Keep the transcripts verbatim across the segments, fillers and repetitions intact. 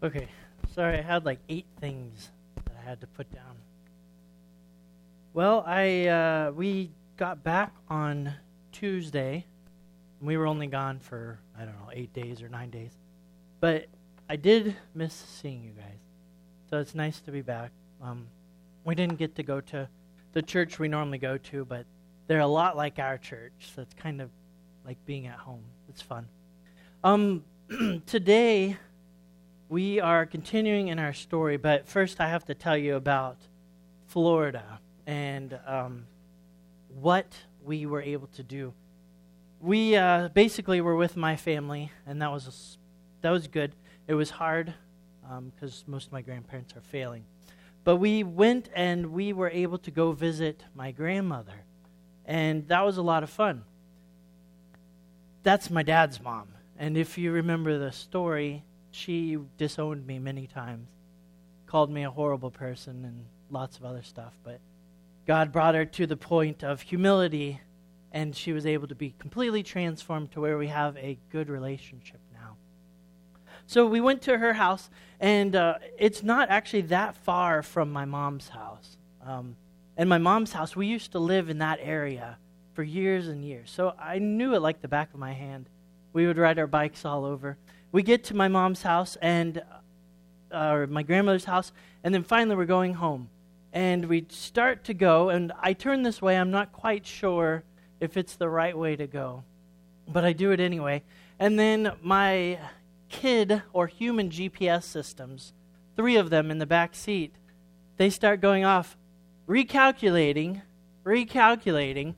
Okay, sorry, I had like eight things that I had to put down. Well, I uh, we got back on Tuesday. We were only gone for, I don't know, eight days or nine days. But I did miss seeing you guys. So it's nice to be back. Um, we didn't get to go to the church we normally go to, but they're a lot like our church. So it's kind of like being at home. It's fun. Um, today, we are continuing in our story, but first I have to tell you about Florida and um, what we were able to do. We uh, basically were with my family, and that was a, that was good. It was hard because um, most of my grandparents are failing. But we went and we were able to go visit my grandmother, and that was a lot of fun. That's my dad's mom, and if you remember the story, she disowned me many times, called me a horrible person and lots of other stuff, but God brought her to the point of humility, and she was able to be completely transformed to where we have a good relationship now. So we went to her house, and uh, it's not actually that far from my mom's house. Um, and my mom's house, we used to live in that area for years and years. So I knew it like the back of my hand. We would ride our bikes all over. We get to my mom's house, and uh, or my grandmother's house, and then finally we're going home. And we start to go, and I turn this way. I'm not quite sure if it's the right way to go, but I do it anyway. And then my kid or human G P S systems, three of them in the back seat, they start going off, recalculating, recalculating.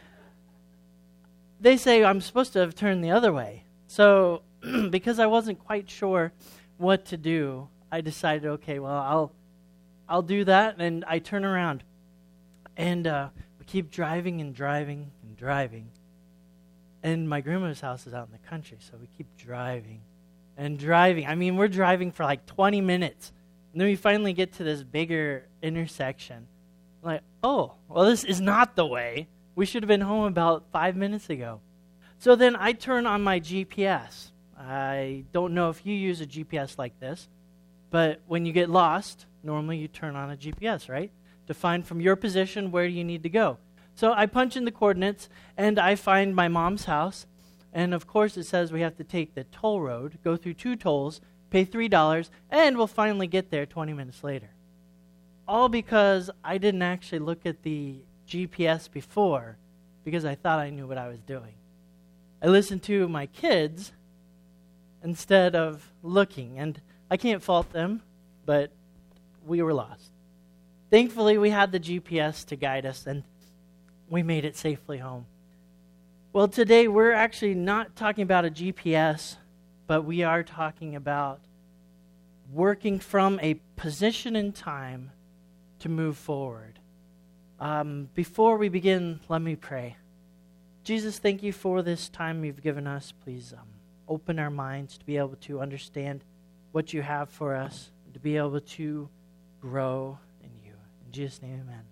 They say I'm supposed to have turned the other way. So because I wasn't quite sure what to do, I decided, okay, well, I'll I'll do that, and I turn around. And uh, we keep driving and driving and driving. And my grandmother's house is out in the country, so we keep driving and driving. I mean, we're driving for like twenty minutes. And then we finally get to this bigger intersection. I'm like, oh, well, this is not the way. We should have been home about five minutes ago. So then I turn on my G P S. I don't know if you use a G P S like this, but when you get lost, normally you turn on a G P S, right? To find from your position where you need to go. So I punch in the coordinates, and I find my mom's house. And of course it says we have to take the toll road, go through two tolls, pay three dollars, and we'll finally get there twenty minutes later. All because I didn't actually look at the G P S before, because I thought I knew what I was doing. I listened to my kids instead of looking, and I can't fault them, but we were lost. Thankfully, we had the G P S to guide us, and we made it safely home. Well, today we're actually not talking about a G P S, but we are talking about working from a position in time to move forward. Um, before we begin, let me pray. Jesus, thank you for this time you've given us. Please um, open our minds to be able to understand what you have for us, to be able to grow in you. In Jesus' name, amen.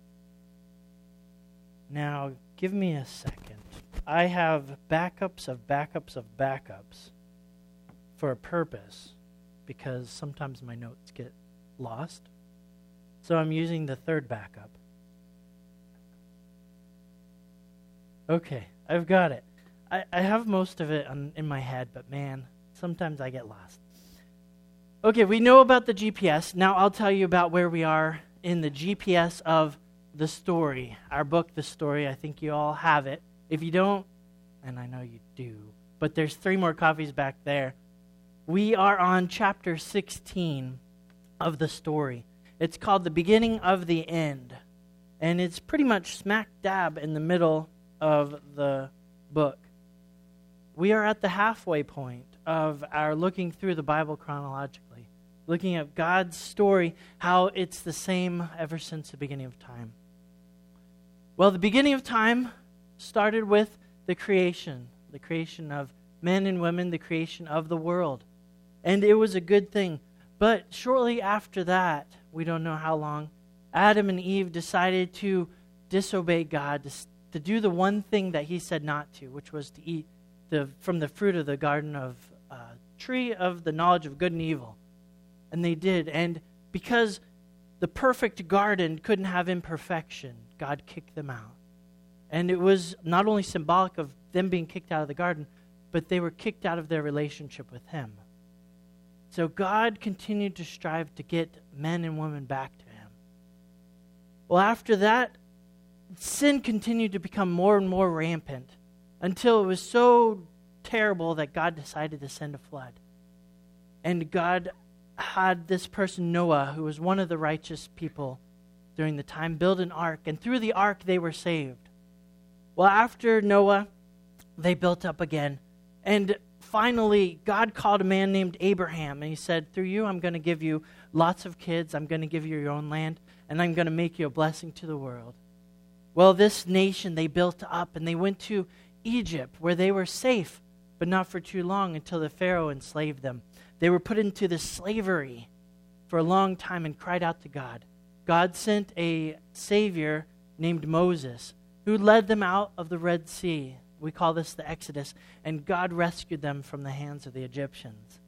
Now, give me a second. I have backups of backups of backups for a purpose, because sometimes my notes get lost. So I'm using the third backup. Okay, I've got it. I, I have most of it on, in my head, but man, sometimes I get lost. Okay, we know about the G P S. Now I'll tell you about where we are in the G P S of the story. Our book, The Story, I think you all have it. If you don't, and I know you do, but there's three more copies back there. We are on chapter sixteen of the story. It's called The Beginning of the End, and it's pretty much smack dab in the middle of the book. We are at the halfway point of our looking through the Bible chronologically, looking at God's story, how it's the same ever since the beginning of time. Well, the beginning of time started with the creation, the creation of men and women, the creation of the world. And it was a good thing. But shortly after that, we don't know how long, Adam and Eve decided to disobey God, to to do the one thing that he said not to, which was to eat the from the fruit of the garden of uh, tree of the knowledge of good and evil. And they did. And because the perfect garden couldn't have imperfection, God kicked them out. And it was not only symbolic of them being kicked out of the garden, but they were kicked out of their relationship with him. So God continued to strive to get men and women back to him. Well, after that, sin continued to become more and more rampant until it was so terrible that God decided to send a flood. And God had this person, Noah, who was one of the righteous people during the time, build an ark. And through the ark, they were saved. Well, after Noah, they built up again. And finally, God called a man named Abraham. And he said, through you, I'm going to give you lots of kids. I'm going to give you your own land. And I'm going to make you a blessing to the world. Well, this nation, they built up. And they went to Egypt, where they were safe, but not for too long, until the Pharaoh enslaved them. They were put into this slavery for a long time and cried out to God. God sent a savior named Moses, who led them out of the Red Sea. We call this the Exodus. And God rescued them from the hands of the Egyptians.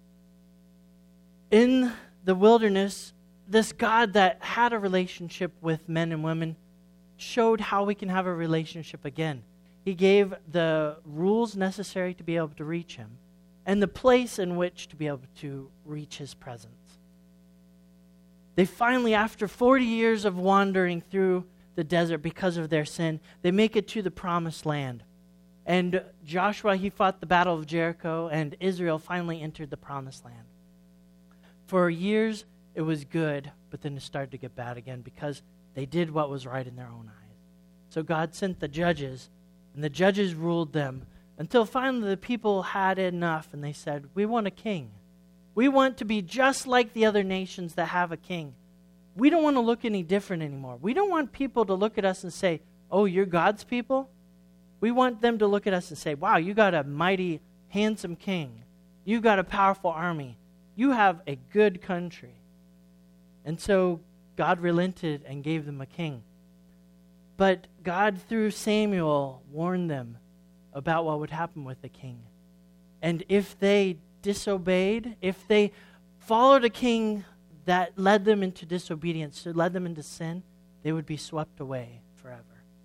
In the wilderness, this God that had a relationship with men and women showed how we can have a relationship again. He gave the rules necessary to be able to reach him, and the place in which to be able to reach his presence. They finally, after forty years of wandering through the desert because of their sin, they make it to the promised land. And Joshua, he fought the battle of Jericho, and Israel finally entered the promised land. For years, it was good, but then it started to get bad again because they did what was right in their own eyes. So God sent the judges, and the judges ruled them until finally the people had enough, and they said, we want a king. We want to be just like the other nations that have a king. We don't want to look any different anymore. We don't want people to look at us and say, oh, you're God's people? We want them to look at us and say, wow, you got a mighty, handsome king. You got a powerful army. You have a good country. And so God relented and gave them a king. But God, through Samuel, warned them about what would happen with the king. And if they disobeyed, if they followed a king that led them into disobedience, led them into sin, they would be swept away forever.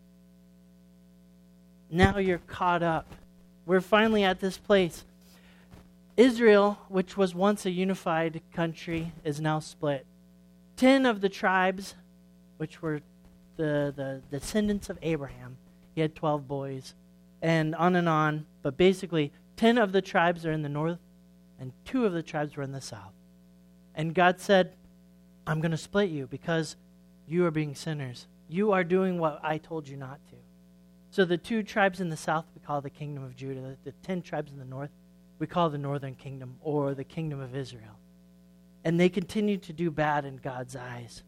Now you're caught up. We're finally at this place. Israel, which was once a unified country, is now split. Ten of the tribes, which were the, the descendants of Abraham, he had twelve boys, and on and on. But basically, ten of the tribes are in the north, and two of the tribes were in the south. And God said, I'm going to split you because you are being sinners. You are doing what I told you not to. So the two tribes in the south we call the kingdom of Judah. The, the ten tribes in the north we call the northern kingdom, or the kingdom of Israel. And they continue to do bad in God's eyes.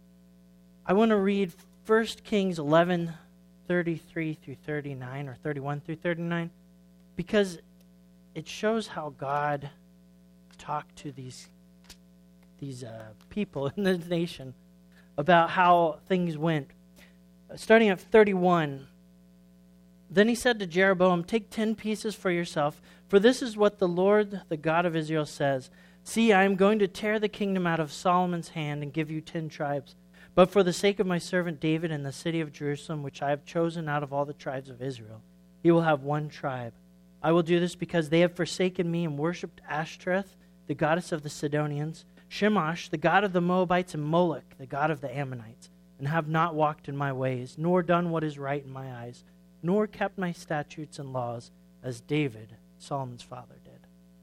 I want to read First Kings eleven, thirty-three through thirty-nine, or thirty-one through thirty-nine, because it shows how God talked to these, these uh, people in the nation about how things went. Starting at thirty-one, then he said to Jeroboam, take ten pieces for yourself, for this is what the Lord, the God of Israel, says. See, I am going to tear the kingdom out of Solomon's hand and give you ten tribes. But for the sake of my servant David and the city of Jerusalem, which I have chosen out of all the tribes of Israel, he will have one tribe. I will do this because they have forsaken me and worshipped Ashtoreth, the goddess of the Sidonians, Shemosh, the god of the Moabites, and Moloch, the god of the Ammonites, and have not walked in my ways, nor done what is right in my eyes, nor kept my statutes and laws, as David, Solomon's father, did.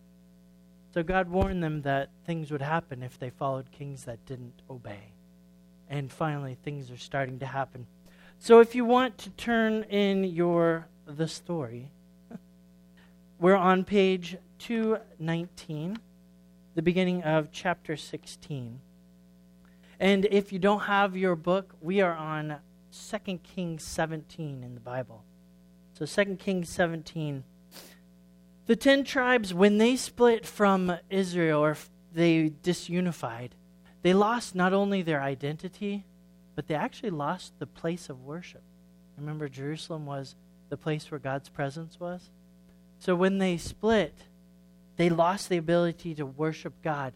So God warned them that things would happen if they followed kings that didn't obey. And finally, things are starting to happen. So if you want to turn in your the story, we're on page two nineteen, the beginning of chapter sixteen. And if you don't have your book, we are on Second Kings seventeen in the Bible. So Second Kings seventeen. The ten tribes, when they split from Israel, or they disunified, they lost not only their identity, but they actually lost the place of worship. Remember, Jerusalem was the place where God's presence was? So when they split, they lost the ability to worship God.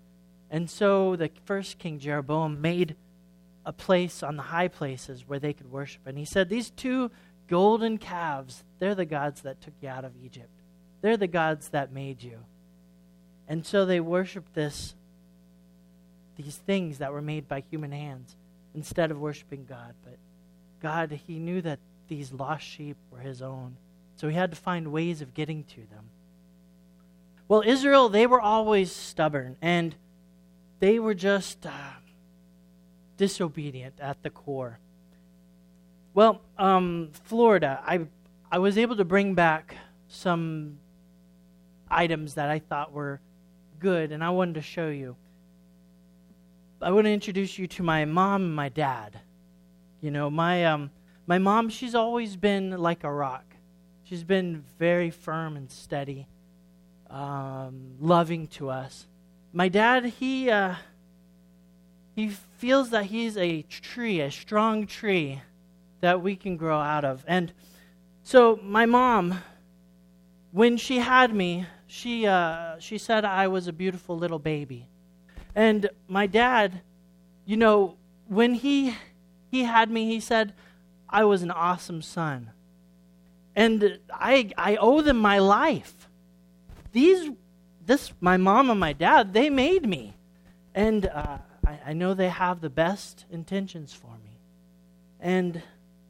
And so the first king, Jeroboam, made a place on the high places where they could worship. And he said, these two golden calves, they're the gods that took you out of Egypt. They're the gods that made you. And so they worshiped this, these things that were made by human hands instead of worshiping God. But God, he knew that these lost sheep were his own. So he had to find ways of getting to them. Well, Israel, they were always stubborn, and they were just uh, disobedient at the core. Well, um, Florida, I I was able to bring back some items that I thought were good, and I wanted to show you. I want to introduce you to my mom and my dad. You know, my um, my mom, she's always been like a rock. She's been very firm and steady, um, loving to us. My dad, he uh, he feels that he's a tree, a strong tree that we can grow out of. And so my mom, when she had me, she uh, she said I was a beautiful little baby. And my dad, you know, when he he had me, he said I was an awesome son. And I I owe them my life. These, this, my mom and my dad, they made me. And uh, I, I know they have the best intentions for me. And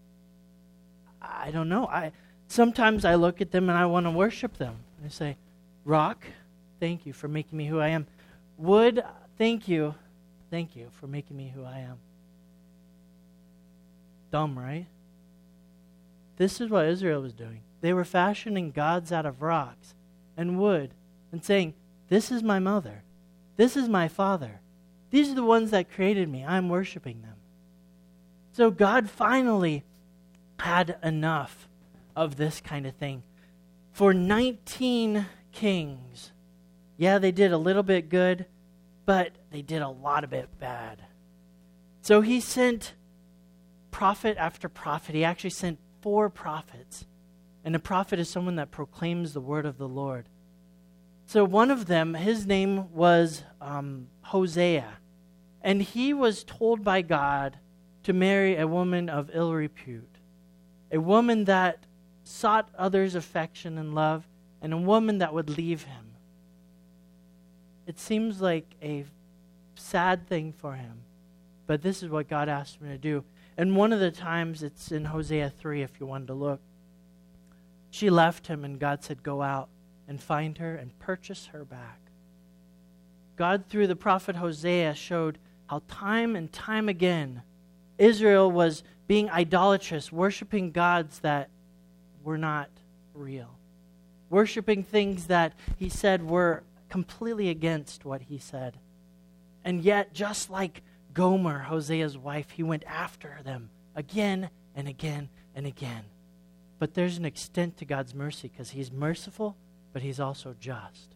I don't know. I sometimes I look at them and I want to worship them. I say, Rock, thank you for making me who I am. Wood, thank you. Thank you for making me who I am. Dumb, right? This is what Israel was doing. They were fashioning gods out of rocks and wood and saying, this is my mother. This is my father. These are the ones that created me. I'm worshiping them. So God finally had enough of this kind of thing. For nineteen kings, yeah, they did a little bit good, but they did a lot of it bad. So he sent prophet after prophet. He actually sent four prophets. And a prophet is someone that proclaims the word of the Lord. So one of them, his name was um, Hosea. And he was told by God to marry a woman of ill repute. A woman that sought others' affection and love, and a woman that would leave him. It seems like a sad thing for him, but this is what God asked him to do. And one of the times, it's in Hosea three, if you wanted to look. She left him, and God said, go out and find her and purchase her back. God, through the prophet Hosea, showed how time and time again Israel was being idolatrous, worshiping gods that were not real. Worshiping things that he said were completely against what he said. And yet, just like Gomer, Hosea's wife, he went after them again and again and again. But there's an extent to God's mercy because he's merciful, but he's also just.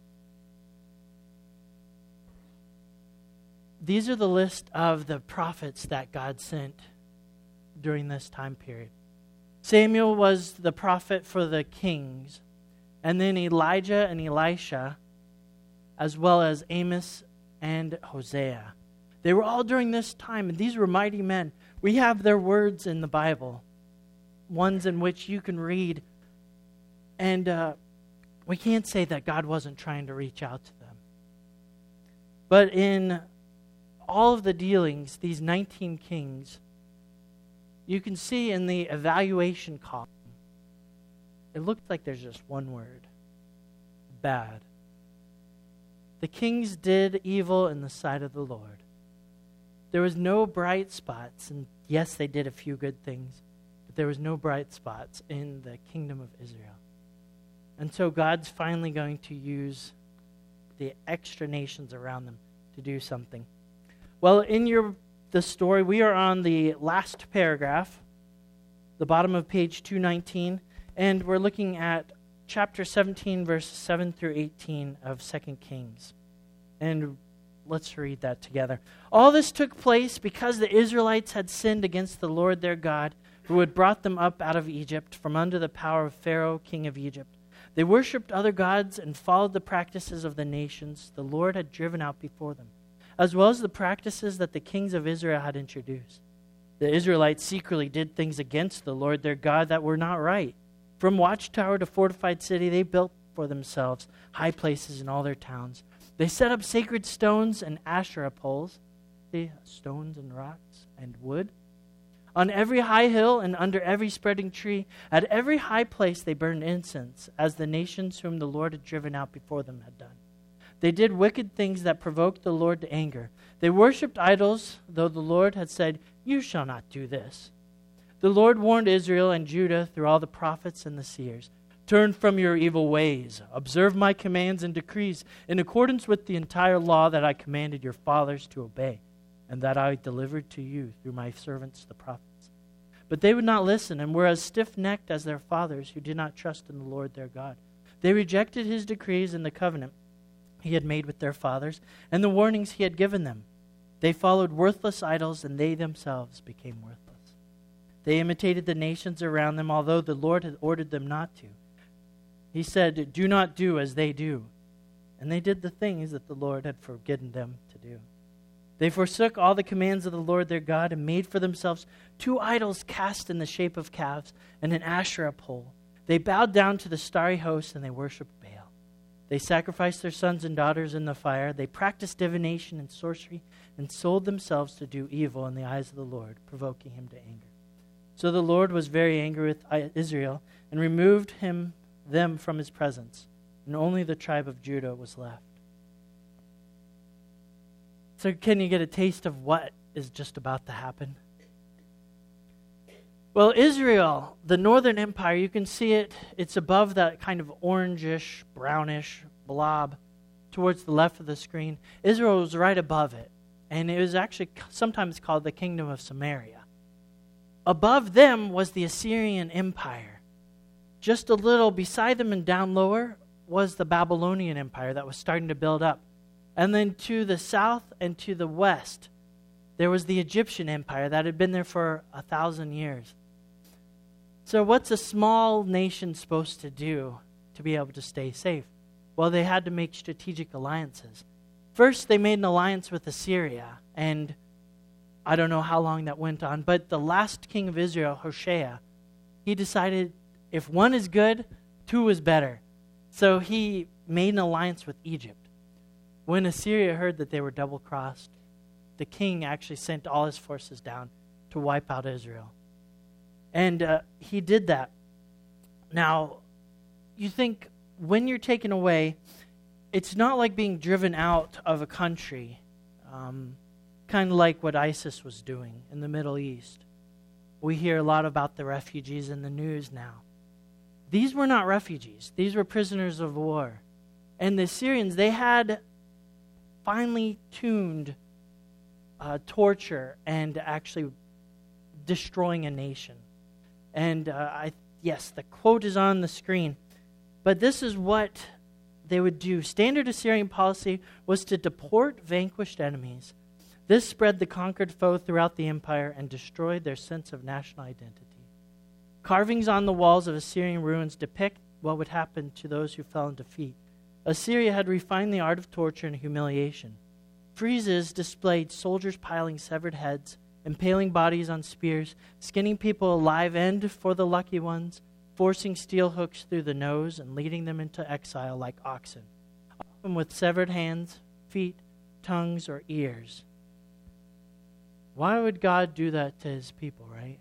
These are the list of the prophets that God sent during this time period. Samuel was the prophet for the kings, and then Elijah and Elisha, as well as Amos and Hosea. They were all during this time, and these were mighty men. We have their words in the Bible, ones in which you can read, and uh, we can't say that God wasn't trying to reach out to them. But in all of the dealings, these nineteen kings, you can see in the evaluation column, it looked like there's just one word: bad. The kings did evil in the sight of the Lord. There was no bright spots, and yes, they did a few good things, but there was no bright spots in the kingdom of Israel. And so God's finally going to use the extra nations around them to do something. Well, in your the story, we are on the last paragraph, the bottom of page two nineteen, and we're looking at chapter seventeen, verses seven through eighteen of Second Kings. And let's read that together. All this took place because the Israelites had sinned against the Lord their God, who had brought them up out of Egypt from under the power of Pharaoh, king of Egypt. They worshipped other gods and followed the practices of the nations the Lord had driven out before them, as well as the practices that the kings of Israel had introduced. The Israelites secretly did things against the Lord their God that were not right. From watchtower to fortified city, they built for themselves high places in all their towns. They set up sacred stones and Asherah poles, see, stones and rocks and wood. On every high hill and under every spreading tree, at every high place they burned incense, as the nations whom the Lord had driven out before them had done. They did wicked things that provoked the Lord to anger. They worshipped idols, though the Lord had said, "You shall not do this." The Lord warned Israel and Judah through all the prophets and the seers, "Turn from your evil ways, observe my commands and decrees in accordance with the entire law that I commanded your fathers to obey, and that I delivered to you through my servants the prophets." But they would not listen, and were as stiff-necked as their fathers, who did not trust in the Lord their God. They rejected his decrees and the covenant he had made with their fathers, and the warnings he had given them. They followed worthless idols, and they themselves became worthless. They imitated the nations around them, although the Lord had ordered them not to. He said, "Do not do as they do." And they did the things that the Lord had forbidden them to do. They forsook all the commands of the Lord their God and made for themselves two idols cast in the shape of calves and an Asherah pole. They bowed down to the starry host, and they worshipped Baal. They sacrificed their sons and daughters in the fire. They practiced divination and sorcery and sold themselves to do evil in the eyes of the Lord, provoking him to anger. So the Lord was very angry with Israel and removed him them from his presence, and only the tribe of Judah was left. So can you get a taste of what is just about to happen? Well, Israel, the northern empire, you can see it. It's above that kind of orangish, brownish blob towards the left of the screen. Israel was right above it, and it was actually sometimes called the Kingdom of Samaria. Above them was the Assyrian Empire. Just a little beside them and down lower was the Babylonian Empire that was starting to build up. And then to the south and to the west, there was the Egyptian Empire that had been there for a thousand years. So what's a small nation supposed to do to be able to stay safe? Well, they had to make strategic alliances. First, they made an alliance with Assyria, and I don't know how long that went on, but the last king of Israel, Hoshea, he decided if one is good, two is better. So he made an alliance with Egypt. When Assyria heard that they were double-crossed, the king actually sent all his forces down to wipe out Israel. And uh, he did that. Now, you think when you're taken away, it's not like being driven out of a country, um, kind of like what ISIS was doing in the Middle East. We hear a lot about the refugees in the news now. These were not refugees. These were prisoners of war. And the Syrians, they had finely tuned uh, torture and actually destroying a nation. And uh, I, yes, the quote is on the screen. But this is what they would do. Standard Assyrian policy was to deport vanquished enemies. This spread the conquered foe throughout the empire and destroyed their sense of national identity. Carvings on the walls of Assyrian ruins depict what would happen to those who fell in defeat. Assyria had refined the art of torture and humiliation. Friezes displayed soldiers piling severed heads, impaling bodies on spears, skinning people alive and, for the lucky ones, forcing steel hooks through the nose and leading them into exile like oxen, often with severed hands, feet, tongues, or ears. Why would God do that to his people, right?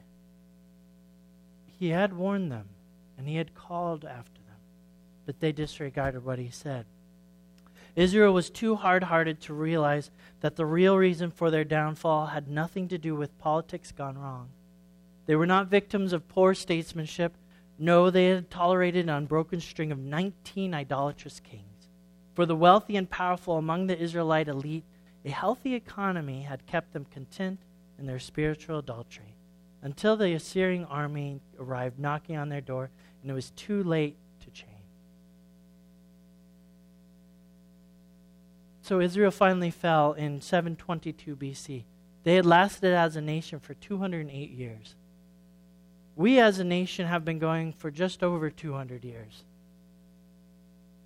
He had warned them, and he had called after them, but they disregarded what he said. Israel was too hard-hearted to realize that the real reason for their downfall had nothing to do with politics gone wrong. They were not victims of poor statesmanship. No, they had tolerated an unbroken string of nineteen idolatrous kings. For the wealthy and powerful among the Israelite elite, a healthy economy had kept them content in their spiritual adultery, until the Assyrian army arrived knocking on their door, and it was too late to change. So Israel finally fell in seven twenty-two B C. They had lasted as a nation for two hundred eight years. We as a nation have been going for just over two hundred years.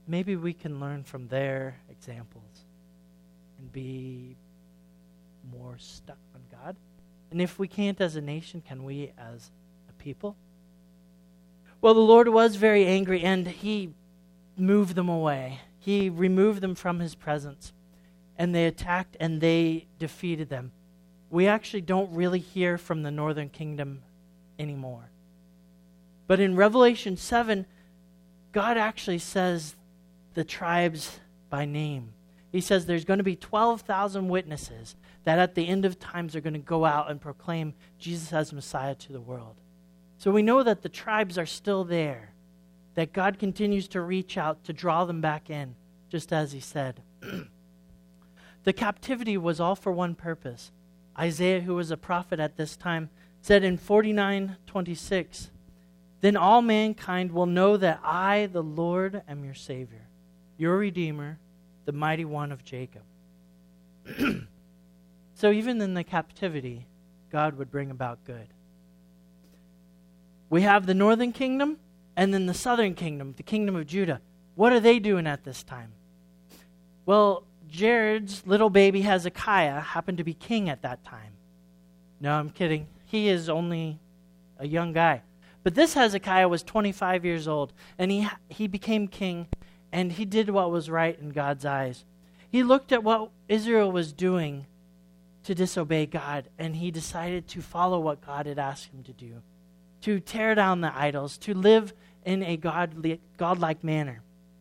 maybe we can learn from their examples and be more stuck on God. And if we can't as a nation, can we as a people? Well, the Lord was very angry, and he moved them away. He removed them from his presence, and they attacked and they defeated them. We actually don't really hear from the northern kingdom anymore. But in Revelation seven, God actually says the tribes by name. He says there's going to be twelve thousand witnesses that at the end of times are going to go out and proclaim Jesus as Messiah to the world. So we know that the tribes are still there, that God continues to reach out to draw them back in, just as he said. The captivity was all for one purpose. Isaiah, who was a prophet at this time, said in forty-nine twenty-six, "Then all mankind will know that I, the Lord, am your Savior, your Redeemer, the mighty one of Jacob." So even in the captivity, God would bring about good. We have the northern kingdom and then the southern kingdom, the kingdom of Judah. What are they doing at this time? Well, Jared's little baby Hezekiah happened to be king at that time. No, I'm kidding. He is only a young guy. But this Hezekiah was twenty-five years old, and he he became king, and he did what was right in God's eyes. He looked at what Israel was doing to disobey God, and he decided to follow what God had asked him to do, to tear down the idols, to live in a godly, godlike manner.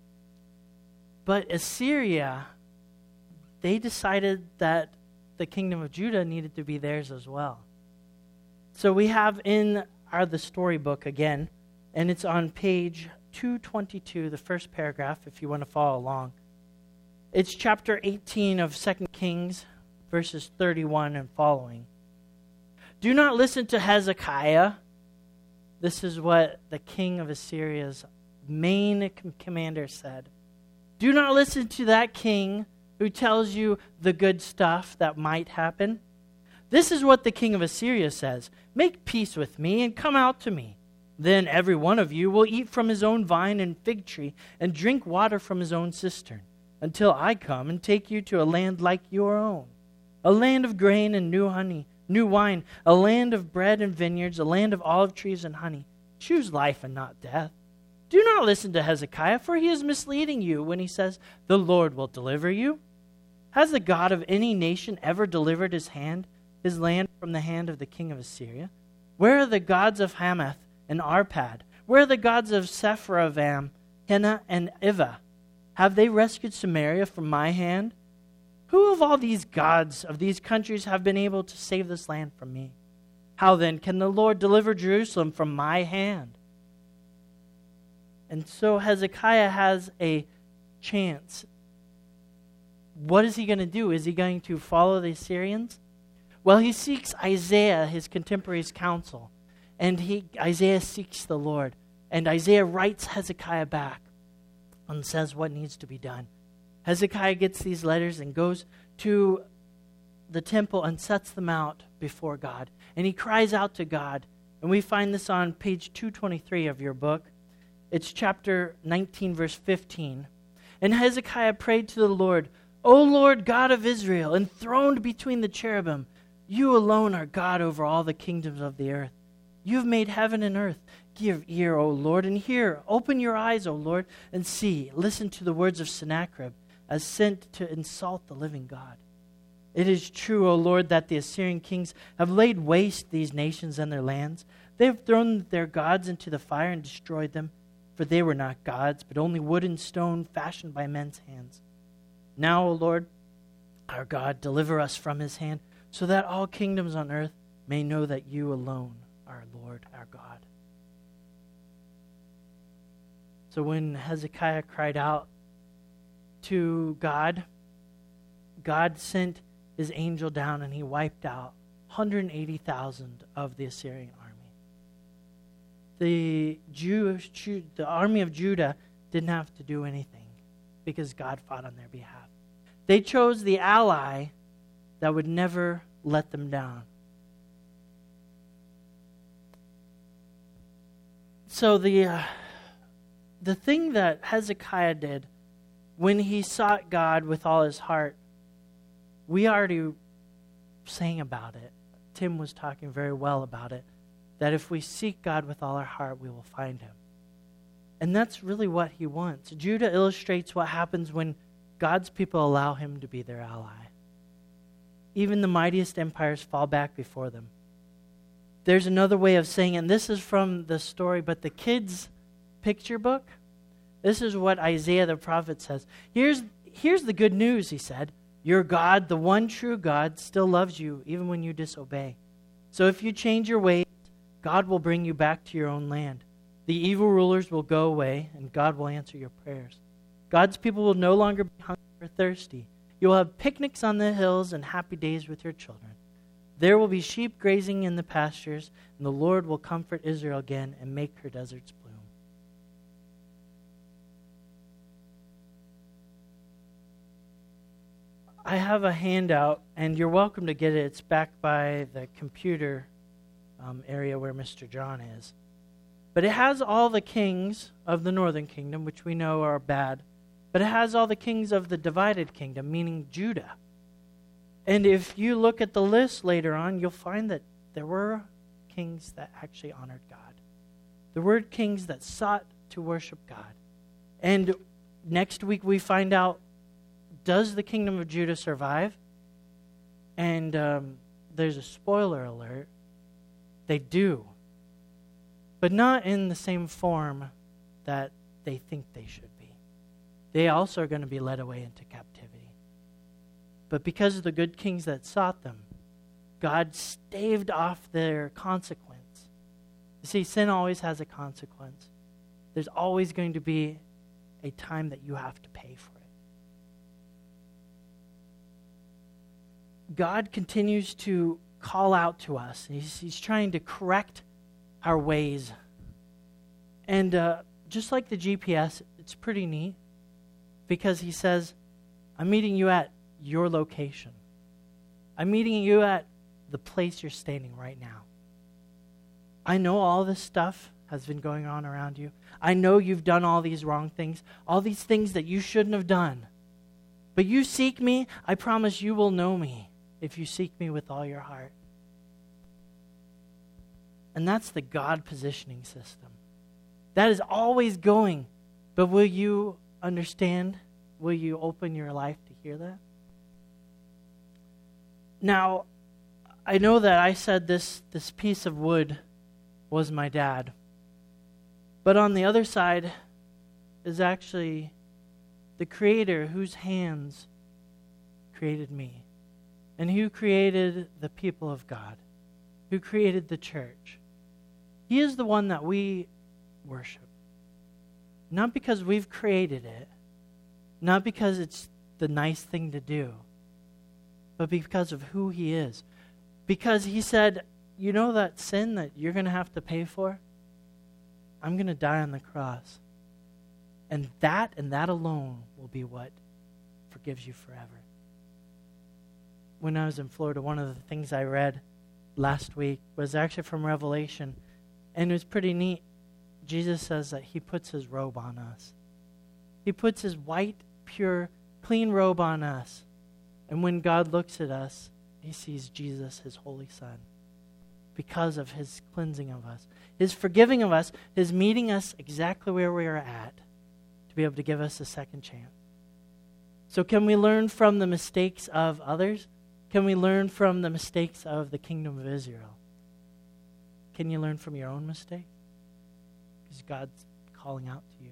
But Assyria, they decided that the kingdom of Judah needed to be theirs as well. So we have in our the storybook again, and it's on page two twenty-two, the first paragraph, if you want to follow along. It's chapter eighteen of Second Kings, verses thirty-one and following. "Do not listen to Hezekiah." This is what the king of Assyria's main com- commander said. "Do not listen to that king who tells you the good stuff that might happen. This is what the king of Assyria says. Make peace with me and come out to me. Then every one of you will eat from his own vine and fig tree and drink water from his own cistern, until I come and take you to a land like your own, a land of grain and new honey, new wine, a land of bread and vineyards, a land of olive trees and honey. Choose life and not death. Do not listen to Hezekiah, for he is misleading you when he says, 'The Lord will deliver you.' Has the God of any nation ever delivered his hand, his land from the hand of the king of Assyria? Where are the gods of Hamath and Arpad? Where are the gods of Sepharvaim, Hena, and Ivah? Have they rescued Samaria from my hand? Who of all these gods of these countries have been able to save this land from me? How then can the Lord deliver Jerusalem from my hand?" And so Hezekiah has a chance. What is he going to do? Is he going to follow the Assyrians? Well, he seeks Isaiah, his contemporary's counsel, and he Isaiah seeks the Lord. And Isaiah writes Hezekiah back and says what needs to be done. Hezekiah gets these letters and goes to the temple and sets them out before God. And he cries out to God. And we find this on page two twenty-three of your book. It's chapter nineteen, verse fifteen. "And Hezekiah prayed to the Lord, 'O Lord God of Israel, enthroned between the cherubim, you alone are God over all the kingdoms of the earth. You have made heaven and earth. Give ear, O Lord, and hear. Open your eyes, O Lord, and see. Listen to the words of Sennacherib, as sent to insult the living God. It is true, O Lord, that the Assyrian kings have laid waste these nations and their lands. They have thrown their gods into the fire and destroyed them, for they were not gods, but only wood and stone fashioned by men's hands. Now, O Lord, our God, deliver us from his hand, so that all kingdoms on earth may know that you alone are Lord, our God.'" So when Hezekiah cried out to God, God sent his angel down and he wiped out one hundred eighty thousand of the Assyrian army. The Jewish, the army of Judah didn't have to do anything because God fought on their behalf. They chose the ally that would never let them down. So the uh, the thing that Hezekiah did when he sought God with all his heart, we already sang about it. Tim was talking very well about it, that if we seek God with all our heart, we will find him. And that's really what he wants. Judah illustrates what happens when God's people allow him to be their ally. Even the mightiest empires fall back before them. There's another way of saying it, and this is from the story, but the kids' picture book, this is what Isaiah the prophet says. Here's, here's the good news, he said. Your God, the one true God, still loves you even when you disobey. So if you change your ways, God will bring you back to your own land. The evil rulers will go away, and God will answer your prayers. God's people will no longer be hungry or thirsty. You will have picnics on the hills and happy days with your children. There will be sheep grazing in the pastures, and the Lord will comfort Israel again and make her deserts bloom. I have a handout, and you're welcome to get it. It's back by the computer um, area where Mister John is. But it has all the kings of the northern kingdom, which we know are bad. But it has all the kings of the divided kingdom, meaning Judah. And if you look at the list later on, you'll find that there were kings that actually honored God. There were kings that sought to worship God. And next week we find out, does the kingdom of Judah survive? And um, there's a spoiler alert. They do. But not in the same form that they think they should be. They also are going to be led away into captivity. But because of the good kings that sought them, God staved off their consequence. You see, sin always has a consequence. There's always going to be a time that you have to pay for it. God continues to call out to us. He's, he's trying to correct our ways. And uh, just like the G P S, it's pretty neat because he says, I'm meeting you at your location. I'm meeting you at the place you're standing right now. I know all this stuff has been going on around you. I know you've done all these wrong things, all these things that you shouldn't have done. But you seek me, I promise you will know me if you seek me with all your heart. And that's the God positioning system. That is always going. But will you understand? Will you open your life to hear that? Now, I know that I said this, this piece of wood was my dad. But on the other side is actually the Creator whose hands created me. And who created the people of God. Who created the church. He is the one that we worship. Not because we've created it. Not because it's the nice thing to do. But because of who He is. Because He said, you know that sin that you're going to have to pay for? I'm going to die on the cross. And that and that alone will be what forgives you forever. When I was in Florida, one of the things I read last week was actually from Revelation. And it was pretty neat. Jesus says that He puts His robe on us. He puts His white, pure, clean robe on us. And when God looks at us, He sees Jesus, His holy Son. Because of His cleansing of us. His forgiving of us. His meeting us exactly where we are at. To be able to give us a second chance. So can we learn from the mistakes of others? Can we learn from the mistakes of the kingdom of Israel? Can you learn from your own mistake? Because God's calling out to you.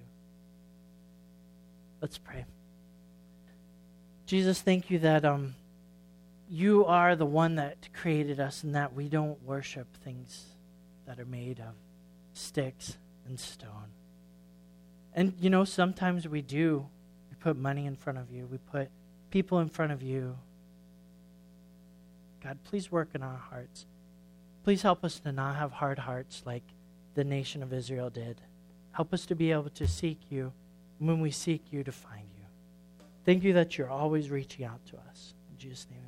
Let's pray. Jesus, thank you that um, you are the one that created us and that we don't worship things that are made of sticks and stone. And, you know, sometimes we do. We put money in front of you. We put people in front of you. God, please work in our hearts. Please help us to not have hard hearts like the nation of Israel did. Help us to be able to seek you when we seek you to find you. Thank you that you're always reaching out to us. In Jesus' name,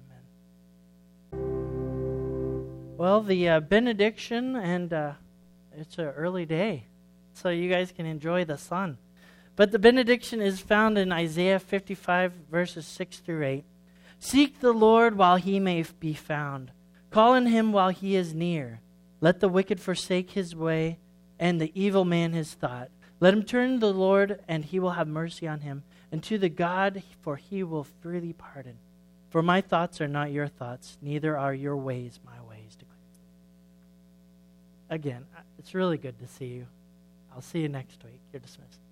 amen. Well, the uh, benediction, and uh, it's an early day, so you guys can enjoy the sun. But the benediction is found in Isaiah fifty-five, verses six through eight. Seek the Lord while he may be found. Call on him while he is near. Let the wicked forsake his way, and the evil man his thought. Let him turn to the Lord, and he will have mercy on him, and to the God, for he will freely pardon. For my thoughts are not your thoughts, neither are your ways my ways. Again, it's really good to see you. I'll see you next week. You're dismissed.